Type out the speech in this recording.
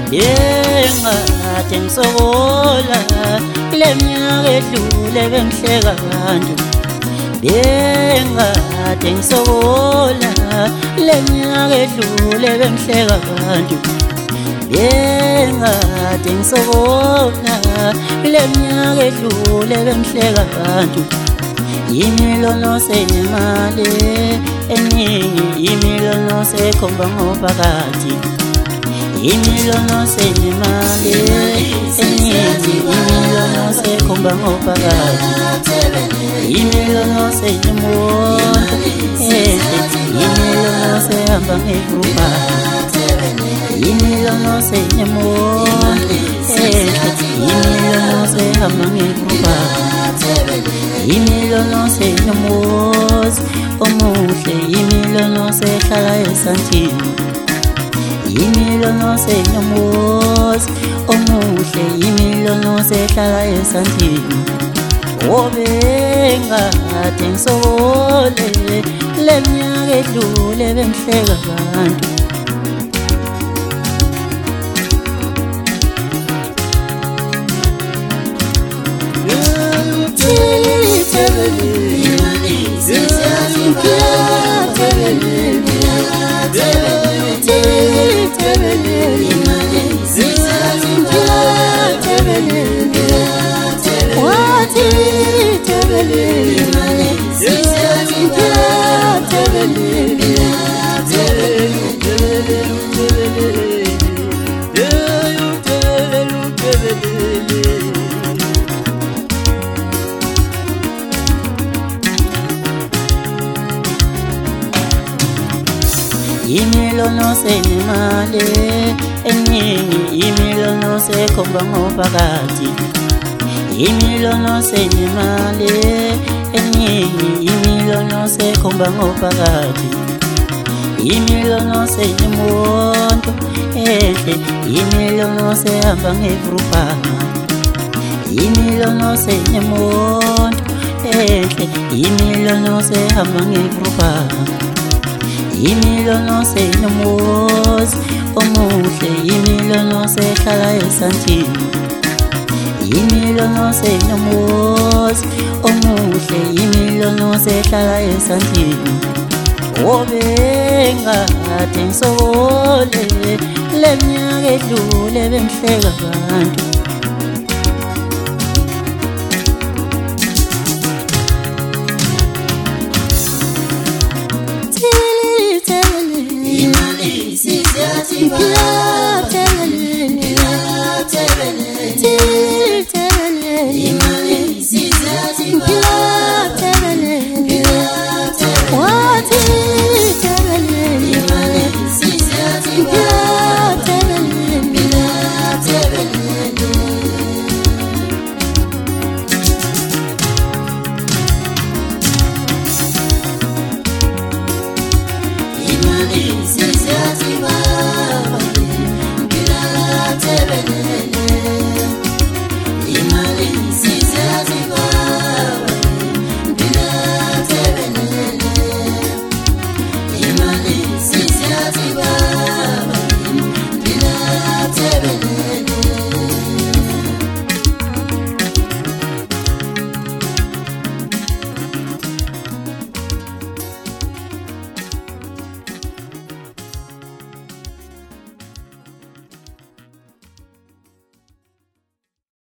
Ngikade ngisokola kule minyaka edlule bengihleka abantu. Ngikade ngisokola kule minyaka edlule bengihleka abantu. Ngikade ngisokola kule minyaka edlule bengihleka abantu. Imilonose nemali eningi, imilonose ekhomba ngophakathi. Imilonose nemali eningi, imilonose ekhomba ngophakathi. Imilonose nemoto enhle, imilonose ehamba ngegrupha. Imilonose nemoto enhle, imilonose ehamba ngegrupha. Imilonose nomuzi omuhle, imilonose ehlala esandleni. Imilonose nomuzi omuhle, imilonose ehlala esandleni. Ngikade ngisokole le minyaka edlule bengihleka abantu. Imilonose nemali eningi, imilonose ekhomba ngophakathi. Imilonose nemali eningi, imilonose ekhomba ngophakathi. Imilonose nemoto enhle, imilonose ehamba ngegrupha. Imilonose nemoto enhle, imilonose ehamba ngegrupha. Imilonose nomuzi omuhle, imilonose ehlala esandleni. Imilonose nomuzi omuhle, imilonose ehlala esandleni. Ngikade ngisokole le minyaka edlule bengihleka abantu.